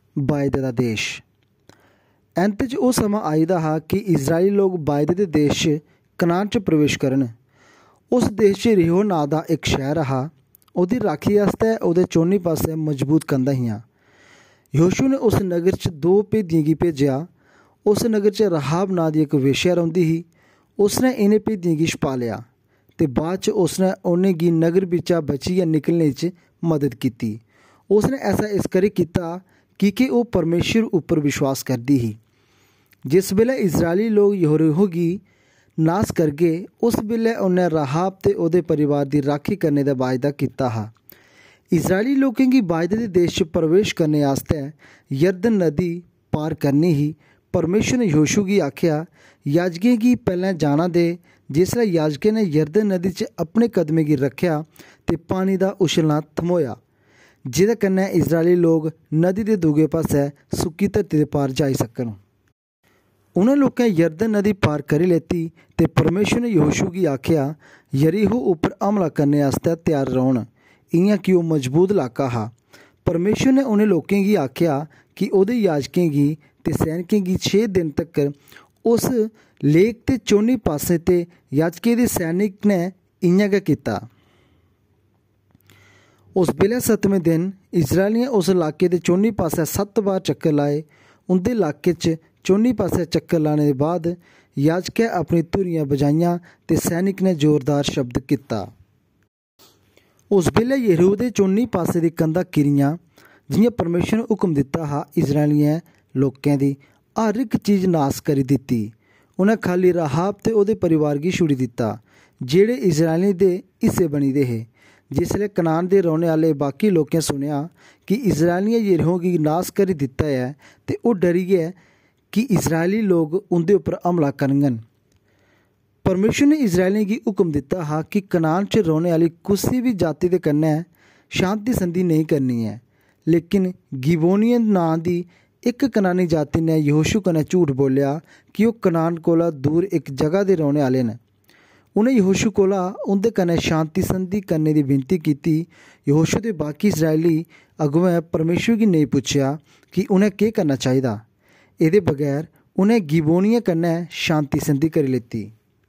वायदे दा देश। अंत च ओह् समां आई दा हा कि इजराइली लोग वायदे दे देश च कनान च प्रवेश करन। उस देश च रिहो नां दा इक शैह्र हा। ओह्दी राखी आस्तै ओह्दे चौनी पास्सै मजबूत कंधां हियां। यहोशू ने उस नगर च 2 भेदियें गी भेजेआ। उस नगर च राहाब नां दी इक वेश्या रौंह्दी ही। उसने इ'नें भेदियें गी छपालेआ ते बाद च उसने उ'नेंगी नगर बिच्चा बचियै निकलने च मदद कीती। उसने ऐसा इस करी कीता कि ओह् परमेश्वर उप्पर विश्वास करदी ही। जिस बेल्लै इजरायली लोग यरीहो गी नास करगे उस बेल्लै उन्नै राहाब ते ओह्दे परिवार दी राखी करने दा वायदा कीता हा। इजरायली लोकें गी वायदे दे देश च प्रवेश करने आस्तै यरदन नदी पार करनी ही। परमेश्वर ने यहोशू गी आखेआ, याजकें गी पैह्लें जाना दे। जिसलै याजकें ने यरदन नदी च अपने कदमें गी रखेआ ते पानी दा उछलना थमोया, जेह्दे कन्नै इजरायली लोग नदी दे दूए पास्सै सुक्की धरती दे पार जाई सकन। उ'नें लोकें यरदन नदी पार करी लैती ते परमेश्वर ने यहोशू गी आखेआ, यरीहो उप्पर हमला करने आस्तै त्यार रौह्न, इ'यां कि ओह् मजबूत लाका हा। परमेश्वर ने उ'नें लोकें गी आखेआ कि ओह्दे याजकें गी ते सैनिकें गी 6 दिन तक्कर उस लेक दे चौनी पास्सें ते याजकें दे सैनिक ने इ'यां गै कीता। उस बेल्लै 7वें दिन इजरायलियें उस लाके दे चौनी पास्सै 7 बार चक्कर लाए। उं'दे लाके च चौनी पास्सै चक्कर लाने दे बाद याजकें अपनी धुरियां बजाइयां ते सैनिक ने जोरदार शब्द कीता। उस बेल्लै यरीहो दे चौनी पास्से दी कंधां किरियां जि'यां परमेश्वर ने हुक्म दित्ता हा। इजरायलियें लोकें दी हर इक चीज नास करी दित्ती। उ'नें खाली राहाब ते ओह्दे परिवार गी छुड़ी दित्ता जेह्ड़े इजरायलियें दे हिस्से बनी दे हे। जिसलै कनान दे रौह्ने आह्ले बाकी लोकें सुनेआ कि इजरायलियें यरीहो गी नास करी दित्ता ऐ ते ओह् डरी गे कि इजरायली लोग उं'दे उप्पर हमला करङन। परमेश्वर ने इजरायलियें गी हुक्म दित्ता हा कि कनान च रौह्ने आह्ली कुसै बी जाति दे कन्नै शांति संधि नेईं करनी ऐ। लेकिन गिबोनियन नां दी इक कनानी जाति ने यहोशू कन्नै झूठ बोलेआ कि ओह् कनान कोला दूर इक जगह दे रौह्ने आह्ले न। उ'नें यहोशू कोला उं'दे कन्नै शांति संधि करने दी विनती कीती। यहोशू दे बाकी इजरायली अगुएं परमेश्वर गी नेईं पुच्छेआ कि उ'नें केह् करना चाहिदा। एह्दे बगैर उ'नें गिबोनियें कन्नै शांति संधि करी लैती।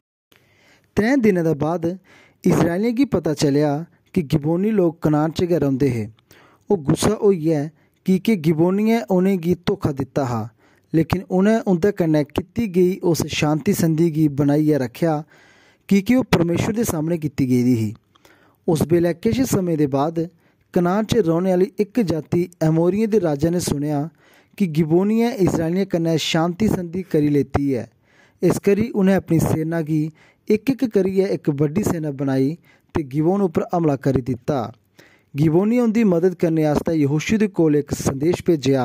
3 दिनें दे बाद इजरायलियें गी पता चलेआ कि गिबोनी लोग कनान च गै रौंह्दे हे। ओह् गुस्सा होइयै कि गिबोनियें उ'नेंगी धोखा दित्ता हा। लेकिन उ'नें उं'दे कन्नै कीती गेई उस शांति संधि गी बनाइयै रक्खेआ कि ओह् परमेश्वर दे सामनै कीती गेदी ही। उस बेल्लै किश समें दे बाद कनान च रौह्ने आह्ली इक जाति एमोरियें दे राजा ने सुनेआ कि गिबोनियें इजरायलियें कन्नै शांति संधि करी लैती ऐ। इस करी उ'नें अपनी सेना गी इक इक करियै इक बड्डी सेना बनाई ते गिबोन उप्पर हमला करी दित्ता। गिबोनियें उं'दी मदद करने आस्तै यहोशू दे कोल इक संदेश भेजेआ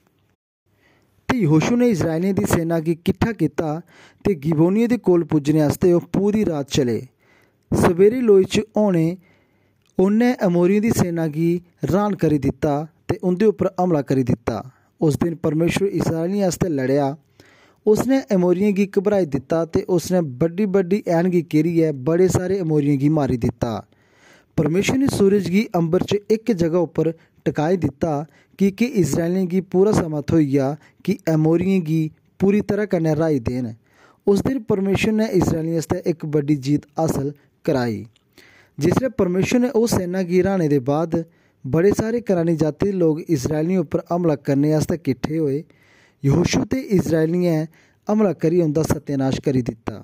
ते यहोशू ने इजरायलियें दी सेना गी किट्ठा कीता ते गिबोनियें दे कोल पुज्जने आस्तै ओह् पूरी रात चले। सवेरे लोई च होने उ'न्नै एमोरियें दी सेना गी र्हान करी दित्ता ते उं'दे उप्पर हमला करी दित्ता। उस दिन परमेश्वर इस्राएलियें आस्तै लड़ेआ। उसने एमोरियें गी घबराई दित्ता ते उसने बड्डी बड्डी ऐन गी घेरियै बड़े सारे एमोरियें गी मारी दित्ता। परमेश्वर ने सूरज गी अंबर च इक जगह उप्पर टकाई दित्ता कि इजरायलियें गी पूरा समां थ्होई गेआ कि एमोरियें गी पूरी तरह कन्नै र्हाई देन। उस दिन परमेश्वर ने इजरायलियें आस्तै इक बड्डी जीत हासल कराई। जिसलै परमेश्वर ने ओह् सेना गी र्हाने दे बाद बड़े सारे कनानी जाति दे लोग इजरायलियें उप्पर हमला करने आस्तै किट्ठे होए। यहोशू ते इजरायलियें हमला करियै उं'दा सत्यानाश करी दित्ता।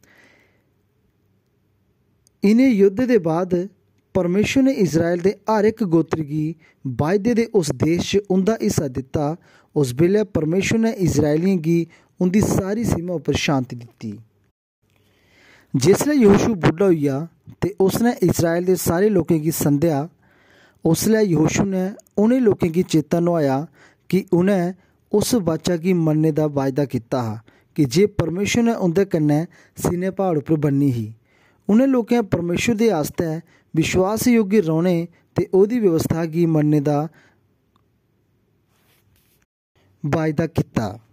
इ'नें युद्ध दे बाद परमेश्वर ने इजराइल दे हर इक गोत्र गी वायदे दे उस देश च उं'दा हिस्सा दित्ता। उस बेल्लै परमेश्वर ने इजरायलियें गी उं'दी सारी सीमा उप्पर शांति दित्ती। जिसलै यहोशू बुड्ढा होई गेआ ते उसने इजराइल दे सारे लोकें गी संदेआ, उसलै यहोशू ने उ'नें लोकें गी चेता नुआया कि उ'नें उस वाचा गी मनने दा वायदा कीता हा कि जे परमेश्वर ने उं'दे कन्नै सीनै प्हाड़ उप्पर बन्नी ही। उ'नें लोकें परमेश्वर दे आस्तै विश्वास योग्य रौह्ने ते ओह्दी व्यवस्था गी मनने दा वायदा कीता।